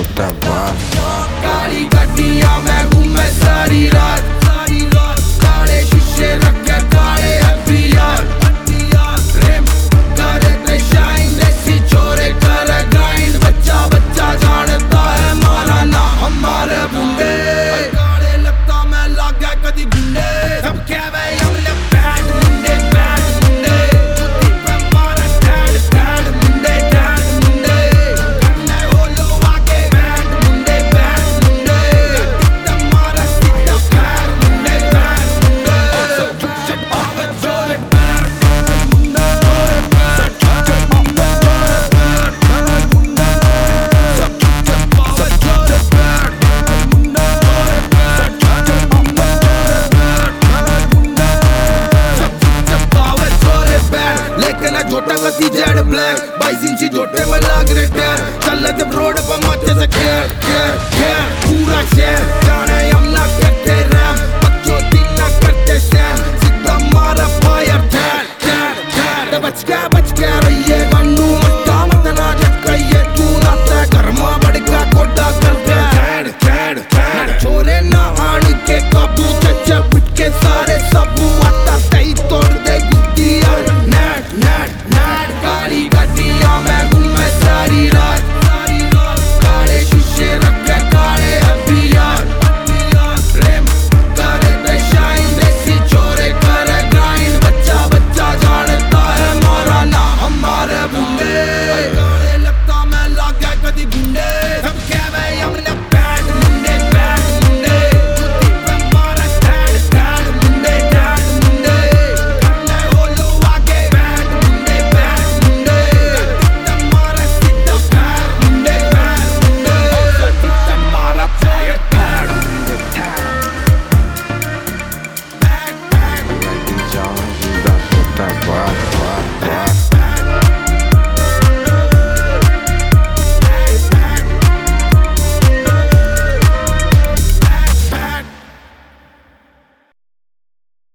होता है वाह। काली गड्डियां में घूमे सारी रात, काले शीशे रखे काले हथियार, रिम करे ते शाइन देसी छोरे करे ग्राइंड, बच्चा बच्चा जानता है मारा ना हमारे बुंडे, काले लगता मैं लागे कदी बुंडे, सब क्या वे हम ले बैड मुंडे बुद्धि पे मारा स्टैंड स्टैंड मुंडे करने हो लो आगे बैड मुंडे मारा सीधा पैर मुंडे सब चुप चुप आवे जोरे पैर मुंडे सब चुप चुप आवे जोरे पैर मुंडे सब चुप चुप आवे जोरे पैर मुंडे सब चुप चुप आवे जोरे पैर मुंडे सब चुप चुप आवे जोरे पैर, लेकिन झोटा कसी जेड ब्लैक 22 इंची झोटे में लाग रहे टैर, चल ते रोड पर मचे से खेर खेर खेर पूरा शहर जाने हम ना करते रैम, बच्चों दिन ना करते सैम, सीधा मारा फायर ठहर ठहर ठहर, बच गया